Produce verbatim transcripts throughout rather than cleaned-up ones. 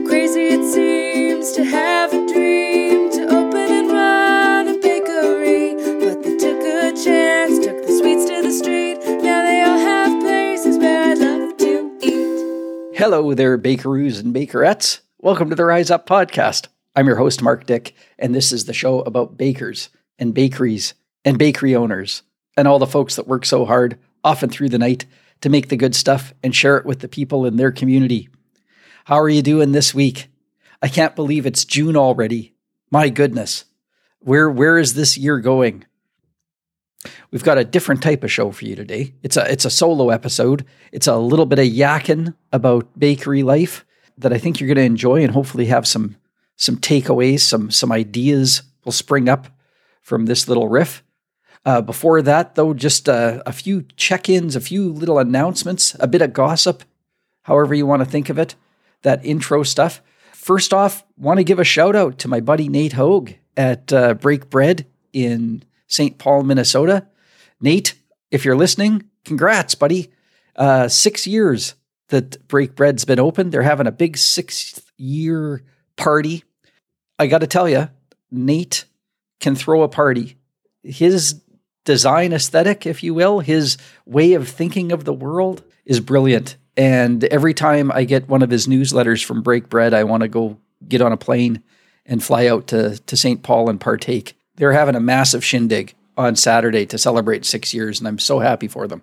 crazy it seems to have a dream to open and run a bakery, but they took a chance, took the sweets to the street. Now they all have places where I'd love to eat. Hello there, bakeroos and bakerettes. Welcome to the Rise Up Podcast. I'm your host, Mark Dick, and this is the show about bakers and bakeries and bakery owners and all the folks that work so hard, often through the night, to make the good stuff and share it with the people in their community. How are you doing this week? I can't believe it's June already. My goodness. Where where is this year going? We've got a different type of show for you today. It's a it's a solo episode. It's a little bit of yakking about bakery life that I think you're going to enjoy and hopefully have some some takeaways, some some ideas will spring up from this little riff. Uh, before that, though, just uh, a few check-ins, a few little announcements, a bit of gossip, however you want to think of it, that intro stuff. First off, want to give a shout-out to my buddy Nate Hogue at uh, Break Bread in Saint Paul, Minnesota. Nate, if you're listening, congrats, buddy. Uh, six years that Break Bread's been open. They're having a big sixth-year party. I got to tell you, Nate can throw a party. His design aesthetic, if you will, his way of thinking of the world is brilliant. And every time I get one of his newsletters from Break Bread, I want to go get on a plane and fly out to, to Saint Paul and partake. They're having a massive shindig on Saturday to celebrate six years, and I'm so happy for them.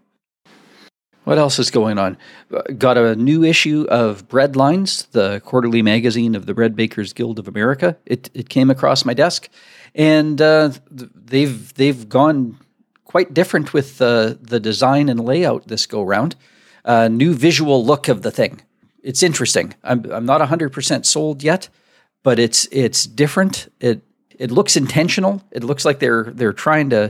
What else is going on? Got a new issue of Breadlines, the quarterly magazine of the Bread Bakers Guild of America. It it came across my desk, and uh, they've they've gone quite different with the the design and layout this go round. Uh, new visual look of the thing. It's interesting. I'm I'm not one hundred percent sold yet, but it's it's different. It it looks intentional. It looks like they're they're trying to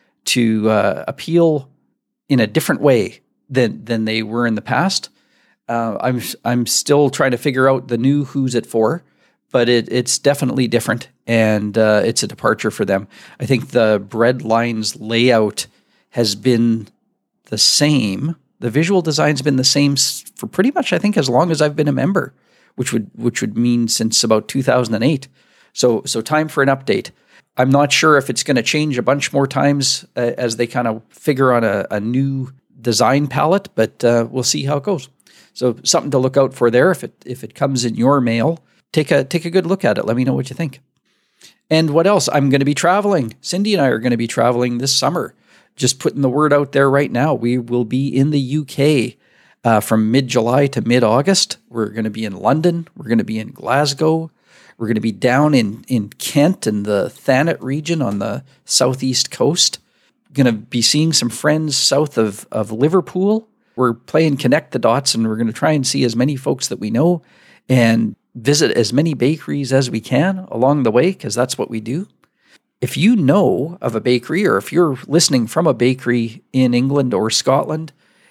to uh, appeal in a different way than than they were in the past. Uh, I'm I'm still trying to figure out the new who's it for, but it it's definitely different, and uh, it's a departure for them. I think the Breadlines layout has been the same. The visual design's been the same for pretty much, I think, as long as I've been a member, which would which would mean since about two thousand eight. So so time for an update. I'm not sure if it's going to change a bunch more times uh, as they kind of figure on a, a new design palette, but uh, we'll see how it goes. So something to look out for there. If it if it comes in your mail, take a take a good look at it. Let me know what you think. And what else? I'm going to be traveling. Cindy and I are going to be traveling this summer. Just putting the word out there right now. We will be in the U K uh, from mid-July to mid-August. We're going to be in London. We're going to be in Glasgow. We're going to be down in, in Kent and the Thanet region on the southeast coast. Going to be seeing some friends south of, of Liverpool. We're playing connect the dots, and we're going to try and see as many folks that we know and visit as many bakeries as we can along the way, because that's what we do. If you know of a bakery, or if you're listening from a bakery in England or Scotland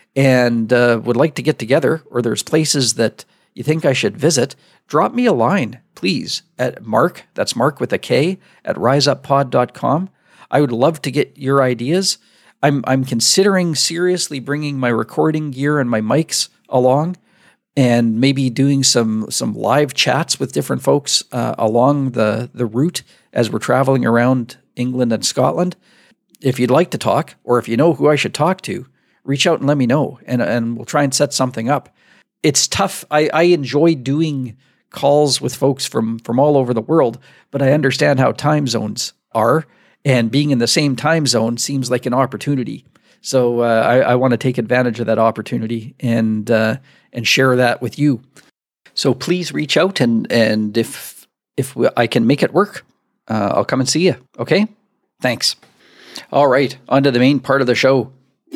and uh, would like to get together, or there's places that you think I should visit, drop me a line, please, at Mark, that's Mark with a K, at rise up pod dot com. I would love to get your ideas. I'm I'm considering seriously bringing my recording gear and my mics along, and maybe doing some some live chats with different folks uh, along the, the route as we're traveling around England and Scotland. If you'd like to talk, or if you know who I should talk to, reach out and let me know, and, and we'll try and set something up. It's tough. I, I enjoy doing calls with folks from, from all over the world, but I understand how time zones are, and being in the same time zone seems like an opportunity. So uh, I, I want to take advantage of that opportunity and uh, and share that with you. So please reach out, and and if if I can make it work, uh, I'll come and see you. Okay? Thanks. All right, on to the main part of the show.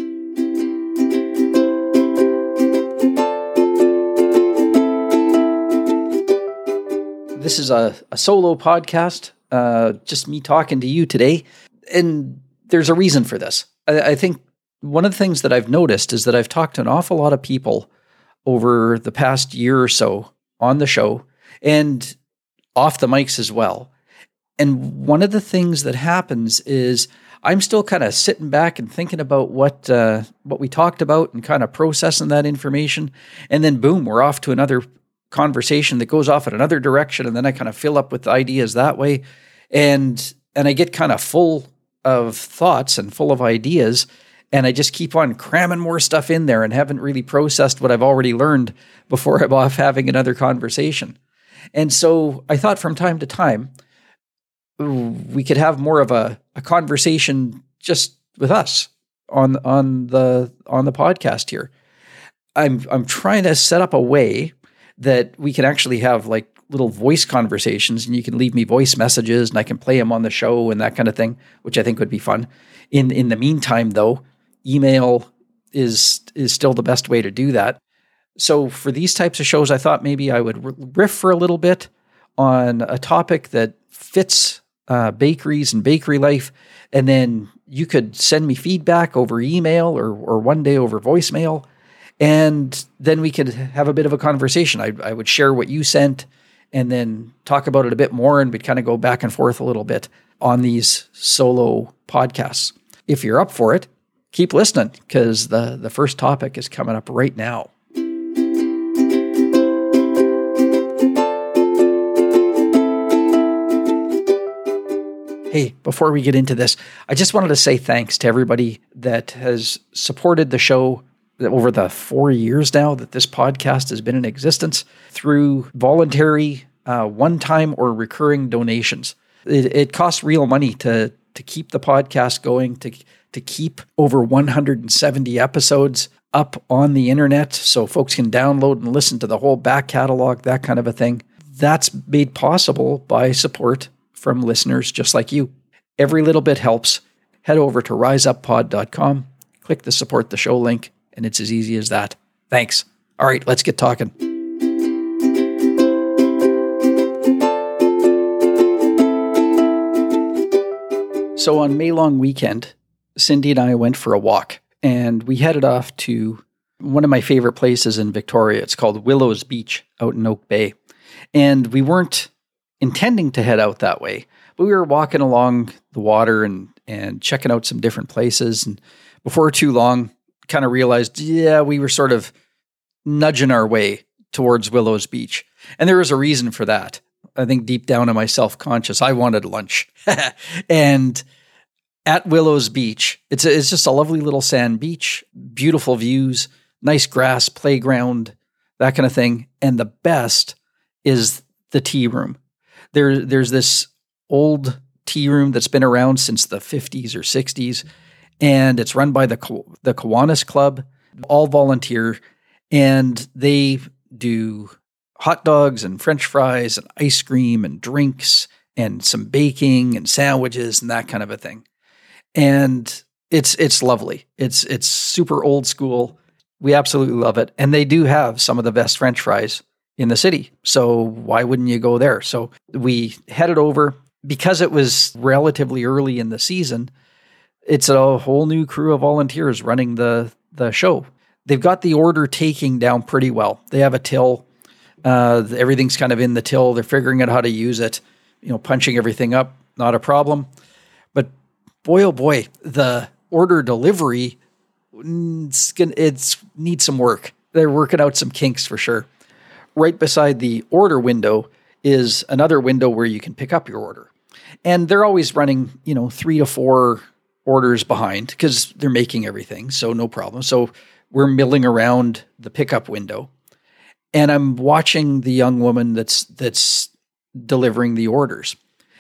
This is a, a solo podcast, uh, just me talking to you today. And there's a reason for this. I, I think one of the things that I've noticed is that I've talked to an awful lot of people over the past year or so on the show and off the mics as well. And one of the things that happens is I'm still kind of sitting back and thinking about what uh, what we talked about and kind of processing that information. And then boom, we're off to another conversation that goes off in another direction, and then I kind of fill up with ideas that way. And and I get kind of full of thoughts and full of ideas, and I just keep on cramming more stuff in there and haven't really processed what I've already learned before I'm off having another conversation. And so I thought from time to time, we could have more of a, a conversation just with us on on the on the podcast here. I'm I'm trying to set up a way that we can actually have like little voice conversations, and you can leave me voice messages and I can play them on the show and that kind of thing, which I think would be fun. In in the meantime, though, email is is still the best way to do that. So for these types of shows, I thought maybe I would riff for a little bit on a topic that fits uh, bakeries and bakery life, and then you could send me feedback over email or or one day over voicemail, and then we could have a bit of a conversation. I, I would share what you sent and then talk about it a bit more, and we'd kind of go back and forth a little bit on these solo podcasts. If you're up for it, keep listening, because the, the first topic is coming up right now. Hey, before we get into this, I just wanted to say thanks to everybody that has supported the show over the four years now that this podcast has been in existence through voluntary, uh, one-time or recurring donations. It, it costs real money to to keep the podcast going, to to keep over one hundred seventy episodes up on the internet so folks can download and listen to the whole back catalog, that kind of a thing. That's made possible by support from listeners just like you. Every little bit helps. Head over to rise up pod dot com, click the support the show link, and it's as easy as that. Thanks. All right, let's get talking. So on May long weekend, Cindy and I went for a walk, and we headed off to one of my favorite places in Victoria. It's called Willows Beach out in Oak Bay. And we weren't intending to head out that way, but we were walking along the water and, and checking out some different places. And before too long, kind of realized, yeah, we were sort of nudging our way towards Willows Beach. And there was a reason for that. I think deep down in my self-conscious, I wanted lunch. And at Willows Beach, it's a, it's just a lovely little sand beach, beautiful views, nice grass, playground, that kind of thing. And the best is the tea room. There, there's this old tea room that's been around since the fifties or sixties, and it's run by the the Kiwanis Club, all volunteer, and they do hot dogs and French fries and ice cream and drinks and some baking and sandwiches and that kind of a thing. And it's it's lovely. It's it's super old school. We absolutely love it. And they do have some of the best French fries in the city. So why wouldn't you go there? So we headed over. Because it was relatively early in the season, it's a whole new crew of volunteers running the, the show. They've got the order taking down pretty well. They have a till. Uh, everything's kind of in the till. They're figuring out how to use it, you know, punching everything up, not a problem. But boy, oh boy, the order delivery, it's, gonna, it's needs some work. They're working out some kinks for sure. Right beside the order window is another window where you can pick up your order. And they're always running, you know, three to four orders behind because they're making everything. So no problem. So we're milling around the pickup window. And I'm watching the young woman that's that's delivering the orders.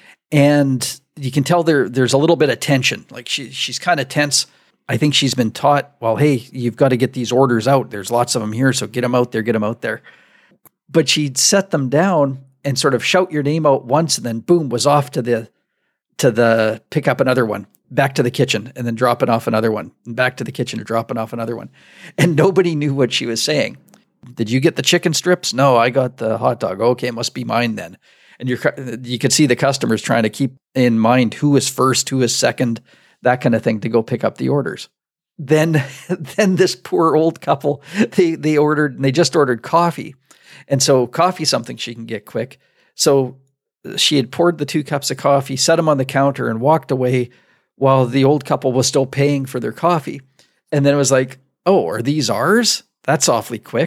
And you can tell there there's a little bit of tension. Like she she's kind of tense. I think she's been taught, well, hey, you've got to get these orders out. There's lots of them here, so get them out there, get them out there. But she'd set them down and sort of shout your name out once, and then boom, was off to the to the pick up another one, back to the kitchen, and then dropping off another one, and back to the kitchen and dropping off another one. And nobody knew what she was saying. Did you get the chicken strips? No, I got the hot dog. Okay, it must be mine then. And you're, you could see the customers trying to keep in mind who is first, who is second, that kind of thing to go pick up the orders. Then, then this poor old couple, they they ordered, and they just ordered coffee. And so coffee's something she can get quick. So she had poured the two cups of coffee, set them on the counter, and walked away while the old couple was still paying for their coffee. And then it was like, oh, are these ours? That's awfully quick.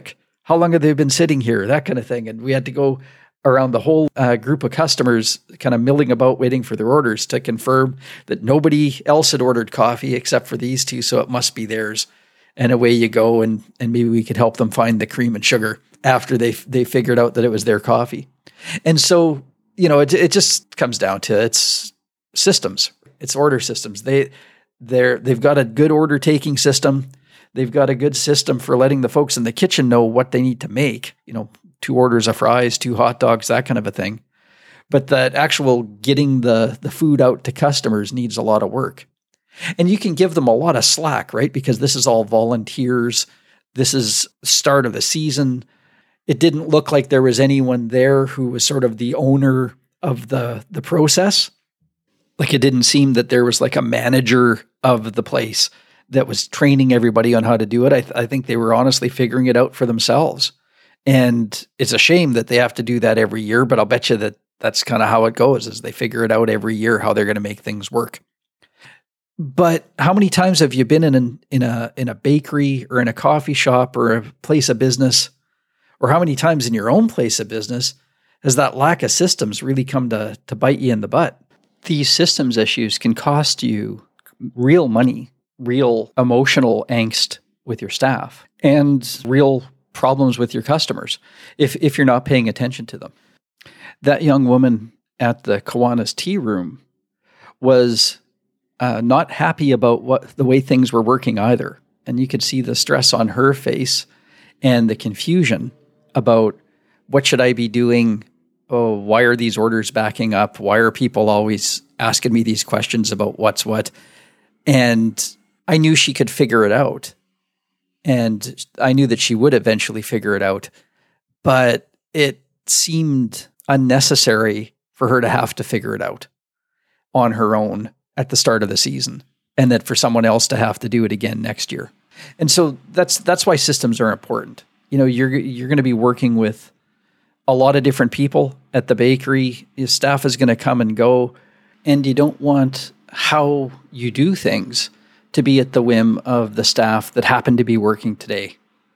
How long have they been sitting here? That kind of thing. And we had to go around the whole uh, group of customers kind of milling about waiting for their orders to confirm that nobody else had ordered coffee except for these two, so it must be theirs. And away you go, and and maybe we could help them find the cream and sugar after they they figured out that it was their coffee. And so, you know, it it just comes down to it's systems. It's order systems. They they're they've got a good order taking system. They've got a good system for letting the folks in the kitchen know what they need to make, you know, two orders of fries, two hot dogs, that kind of a thing. But that actual getting the, the food out to customers needs a lot of work. And you can give them a lot of slack, right? Because this is all volunteers. This is start of the season. It didn't look like there was anyone there who was sort of the owner of the, the process. Like it didn't seem that there was like a manager of the place that was training everybody on how to do it. I, th- I think they were honestly figuring it out for themselves. And it's a shame that they have to do that every year, but I'll bet you that that's kind of how it goes, is they figure it out every year how they're going to make things work. But how many times have you been in an, in a in a bakery or in a coffee shop or a place of business, or how many times in your own place of business has that lack of systems really come to to bite you in the butt? These systems issues can cost you real money, real emotional angst with your staff, and real problems with your customers if if you're not paying attention to them. That young woman at the Kiwanis Tea Room was uh, not happy about what the way things were working either. And you could see the stress on her face and the confusion about what should I be doing? Oh, why are these orders backing up? Why are people always asking me these questions about what's what? And I knew she could figure it out. And I knew that she would eventually figure it out, but it seemed unnecessary for her to have to figure it out on her own at the start of the season, and that for someone else to have to do it again next year. And so that's that's why systems are important. You know, you're you're going to be working with a lot of different people at the bakery. Your staff is going to come and go, and you don't want how you do things to be at the whim of the staff that happen to be working today,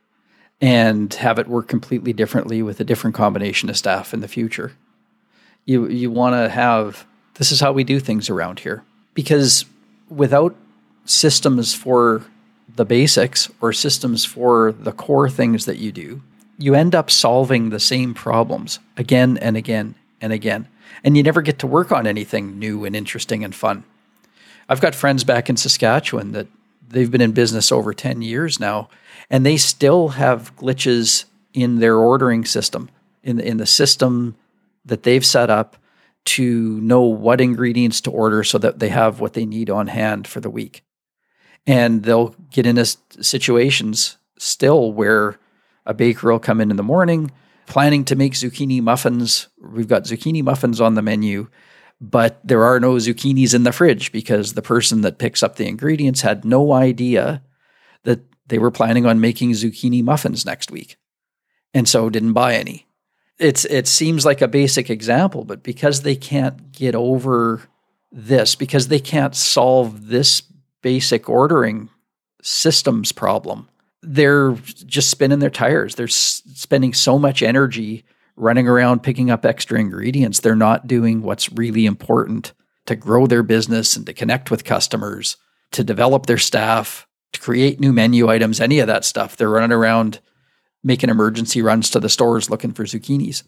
and have it work completely differently with a different combination of staff in the future. You you want to have, this is how we do things around here. Because without systems for the basics or systems for the core things that you do, you end up solving the same problems again and again and again. And you never get to work on anything new and interesting and fun. I've got friends back in Saskatchewan that they've been in business over ten years now, and they still have glitches in their ordering system, in the, in the system that they've set up to know what ingredients to order so that they have what they need on hand for the week. And they'll get into situations still where a baker will come in in the morning planning to make zucchini muffins. We've got zucchini muffins on the menu, but there are no zucchinis in the fridge because the person that picks up the ingredients had no idea that they were planning on making zucchini muffins next week, and so didn't buy any. It's it seems like a basic example, but because they can't get over this, because they can't solve this basic ordering systems problem, they're just spinning their tires. They're s- spending so much energy running around picking up extra ingredients. They're not doing what's really important to grow their business and to connect with customers, to develop their staff, to create new menu items, any of that stuff. They're running around making emergency runs to the stores looking for zucchinis.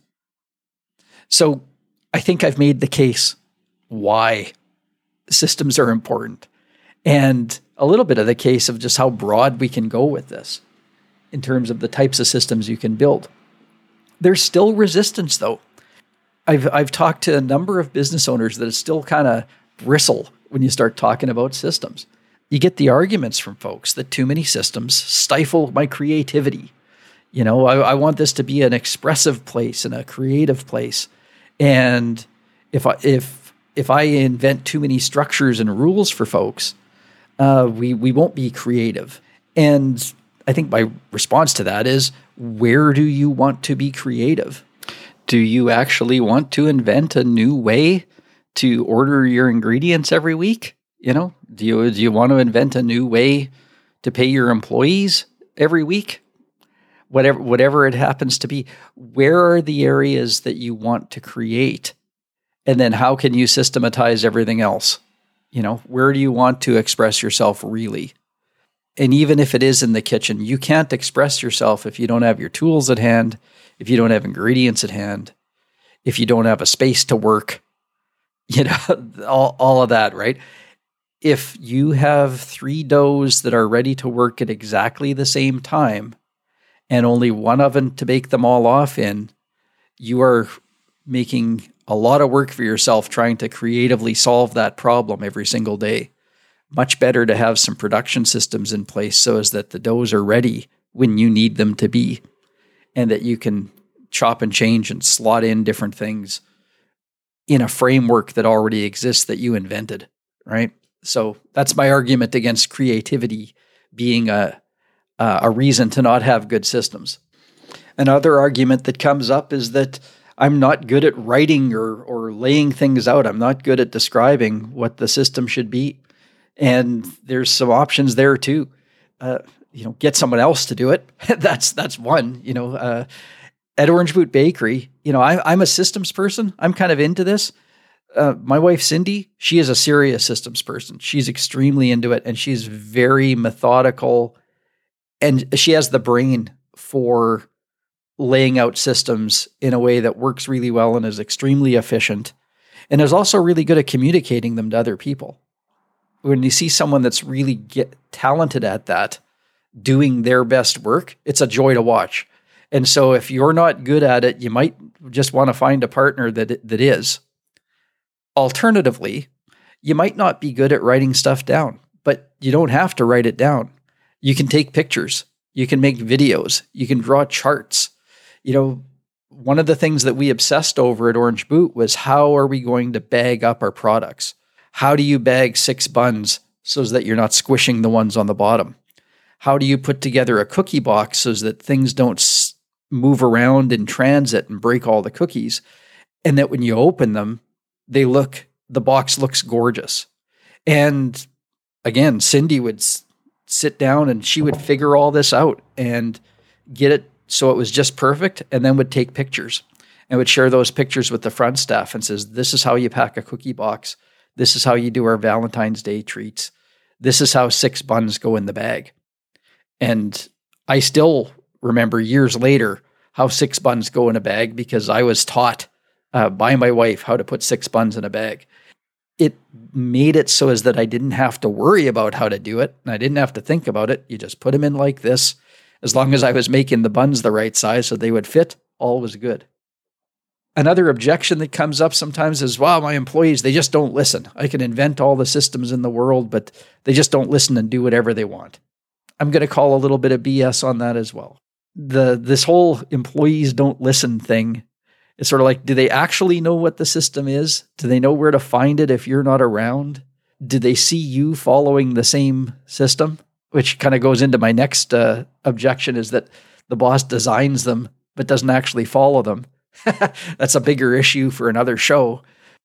So I think I've made the case why systems are important, and a little bit of the case of just how broad we can go with this in terms of the types of systems you can build. There's still resistance, though. I've I've talked to a number of business owners that still kind of bristle when you start talking about systems. You get the arguments from folks that too many systems stifle my creativity. You know, I, I want this to be an expressive place and a creative place. And if I if if I invent too many structures and rules for folks, uh, we we won't be creative. And I think my response to that is, where do you want to be creative? Do you actually want to invent a new way to order your ingredients every week? You know, do you do you want to invent a new way to pay your employees every week? whatever whatever it happens to be. Where are the areas that you want to create? And then how can you systematize everything else? You know, where do you want to express yourself really? And even if it is in the kitchen, you can't express yourself if you don't have your tools at hand, if you don't have ingredients at hand, if you don't have a space to work, you know, all, all of that, right? If you have three doughs that are ready to work at exactly the same time and only one oven to bake them all off in, you are making a lot of work for yourself trying to creatively solve that problem every single day. Much better to have some production systems in place so as that the doughs are ready when you need them to be, and that you can chop and change and slot in different things in a framework that already exists that you invented, right? So that's my argument against creativity being a, a reason to not have good systems. Another argument that comes up is that I'm not good at writing or or laying things out. I'm not good at describing what the system should be. And there's some options there too. Uh, you know, get someone else to do it. that's that's one. You know, uh, at Orange Boot Bakery, you know, I, I'm a systems person. I'm kind of into this. Uh, my wife Cindy, she is a serious systems person. She's extremely into it, and she's very methodical, and she has the brain for laying out systems in a way that works really well and is extremely efficient, and is also really good at communicating them to other people. When you see someone that's really get talented at that, doing their best work, it's a joy to watch. And so if you're not good at it, you might just want to find a partner that that is. Alternatively, you might not be good at writing stuff down, but you don't have to write it down. You can take pictures. You can make videos. You can draw charts. You know, one of the things that we obsessed over at Orange Boot was how are we going to bag up our products? How do you bag six buns so that you're not squishing the ones on the bottom? How do you put together a cookie box so that things don't s- move around in transit and break all the cookies? And that when you open them, they look, the box looks gorgeous. And again, Cindy would s- sit down and she would figure all this out and get it so it was just perfect, and then would take pictures and would share those pictures with the front staff and says, this is how you pack a cookie box. This is how you do our Valentine's Day treats. This is how six buns go in the bag. And I still remember years later how six buns go in a bag because I was taught uh, by my wife how to put six buns in a bag. It made it so as that I didn't have to worry about how to do it, and I didn't have to think about it. You just put them in like this. As long as I was making the buns the right size so they would fit, all was good. Another objection that comes up sometimes is, wow, my employees, they just don't listen. I can invent all the systems in the world, but they just don't listen and do whatever they want. I'm going to call a little bit of B S on that as well. The this whole employees don't listen thing is sort of like, do they actually know what the system is? Do they know where to find it if you're not around? Do they see you following the same system? Which kind of goes into my next uh, objection, is that the boss designs them but doesn't actually follow them. That's a bigger issue for another show.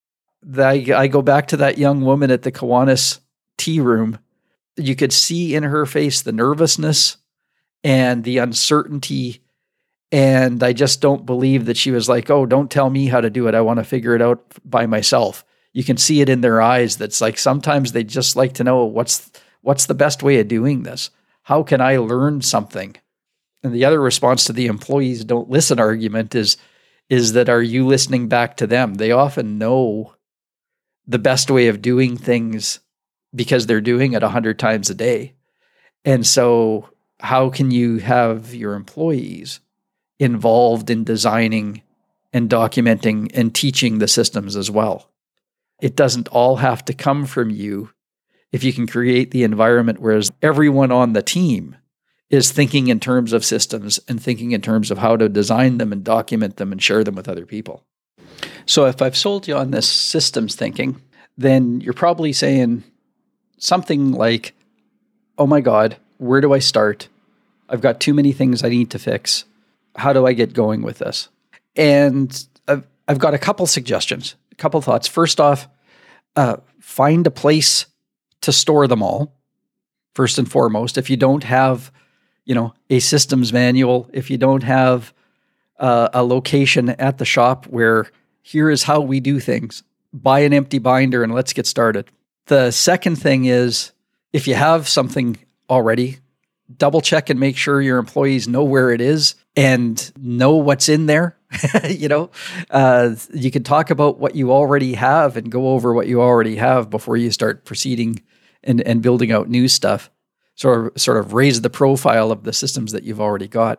I, I go back to that young woman at the Kiwanis tea room. You could see in her face the nervousness and the uncertainty. And I just don't believe that she was like, oh, don't tell me how to do it. I want to figure it out by myself. You can see it in their eyes. That's like, sometimes they just like to know what's, what's the best way of doing this? How can I learn something? And the other response to the employees don't listen argument is, is that, are you listening back to them? They often know the best way of doing things because they're doing it a hundred times a day. And so how can you have your employees involved in designing and documenting and teaching the systems as well? It doesn't all have to come from you if you can create the environment whereas everyone on the team is thinking in terms of systems and thinking in terms of how to design them and document them and share them with other people. So if I've sold you on this systems thinking, then you're probably saying something like, oh my God, where do I start? I've got too many things I need to fix. How do I get going with this? And I've, I've got a couple suggestions, a couple thoughts. First off, uh, find a place to store them all. First and foremost, if you don't have you know, a systems manual, if you don't have uh, a location at the shop where here is how we do things, buy an empty binder and let's get started. The second thing is, if you have something already, double check and make sure your employees know where it is and know what's in there. you know, uh, you can talk about what you already have and go over what you already have before you start proceeding and, and building out new stuff. Sort of, sort of raise the profile of the systems that you've already got.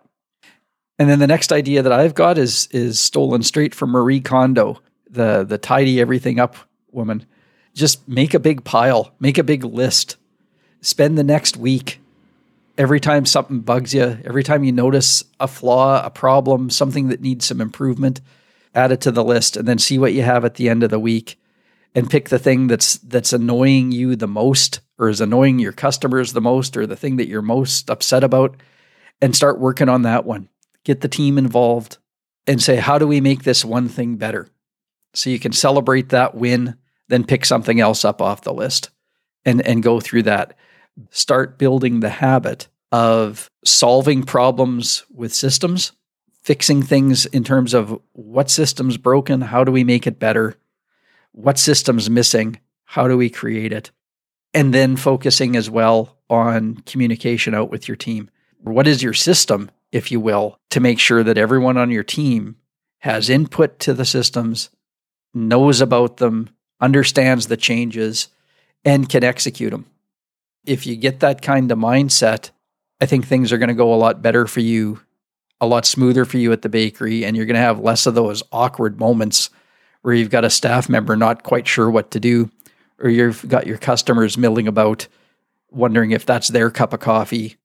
And then the next idea that I've got is is stolen straight from Marie Kondo, the the tidy everything up woman. Just make a big pile, make a big list. Spend the next week, every time something bugs you, every time you notice a flaw, a problem, something that needs some improvement, add it to the list and then see what you have at the end of the week and pick the thing that's that's annoying you the most or is annoying your customers the most or the thing that you're most upset about and start working on that one. Get the team involved and say, how do we make this one thing better? So you can celebrate that win, then pick something else up off the list and, and go through that. Start building the habit of solving problems with systems, fixing things in terms of what system's broken, how do we make it better, what system's missing, how do we create it, and then focusing as well on communication out with your team. What is your system, if you will, to make sure that everyone on your team has input to the systems, knows about them, understands the changes, and can execute them. If you get that kind of mindset, I think things are going to go a lot better for you, a lot smoother for you at the bakery, and you're going to have less of those awkward moments where you've got a staff member not quite sure what to do, or you've got your customers milling about wondering if that's their cup of coffee,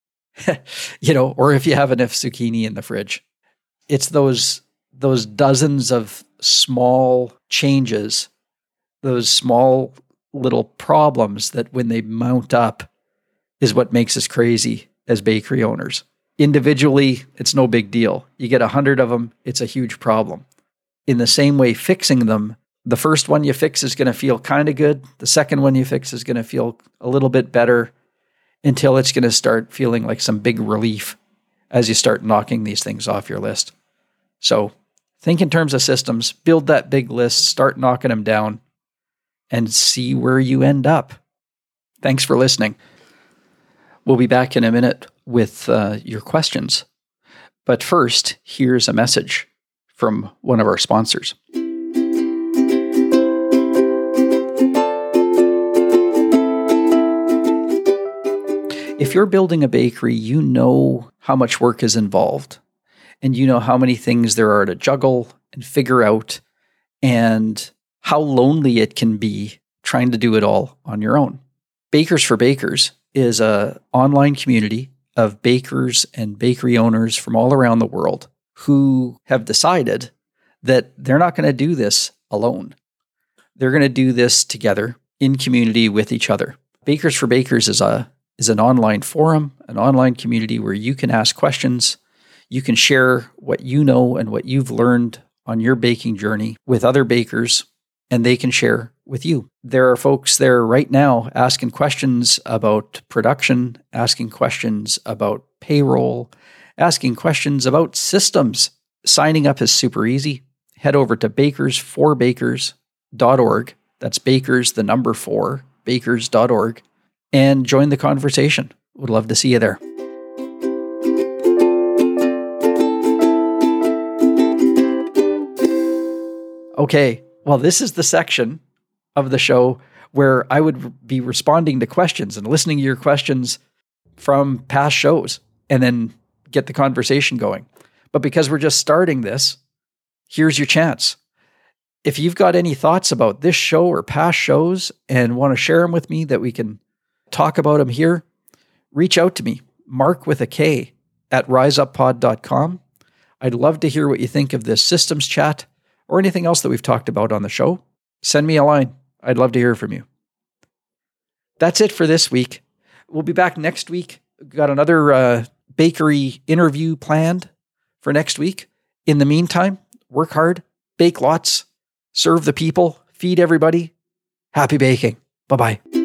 you know, or if you have enough zucchini in the fridge. It's those those dozens of small changes, those small little problems that when they mount up is what makes us crazy as bakery owners. Individually, it's no big deal. You get a hundred of them, it's a huge problem. In the same way, fixing them, the first one you fix is going to feel kind of good. The second one you fix is going to feel a little bit better until it's going to start feeling like some big relief as you start knocking these things off your list. So think in terms of systems, build that big list, start knocking them down, and see where you end up. Thanks for listening. We'll be back in a minute with uh, your questions. But first, here's a message from one of our sponsors. If you're building a bakery, you know how much work is involved, and you know how many things there are to juggle and figure out, and how lonely it can be trying to do it all on your own. Bakers for Bakers is an online community of bakers and bakery owners from all around the world who have decided that they're not going to do this alone. They're going to do this together in community with each other. Bakers for Bakers is a is an online forum, an online community where you can ask questions, you can share what you know and what you've learned on your baking journey with other bakers, and they can share with you. There are folks there right now asking questions about production, asking questions about payroll, asking questions about systems. Signing up is super easy. Head over to bakers for bakers dot org. That's bakers, the number four, bakers dot org, and join the conversation. Would love to see you there. Okay, well, this is the section of the show where I would be responding to questions and listening to your questions from past shows and then get the conversation going. But because we're just starting this, here's your chance. If you've got any thoughts about this show or past shows and want to share them with me that we can talk about them here, reach out to me, Mark with a K at rise up pod dot com. I'd love to hear what you think of this systems chat or anything else that we've talked about on the show. Send me a line. I'd love to hear from you. That's it for this week. We'll be back next week. We've got another uh, bakery interview planned for next week. In the meantime, work hard, bake lots, serve the people, feed everybody. Happy baking. Bye-bye.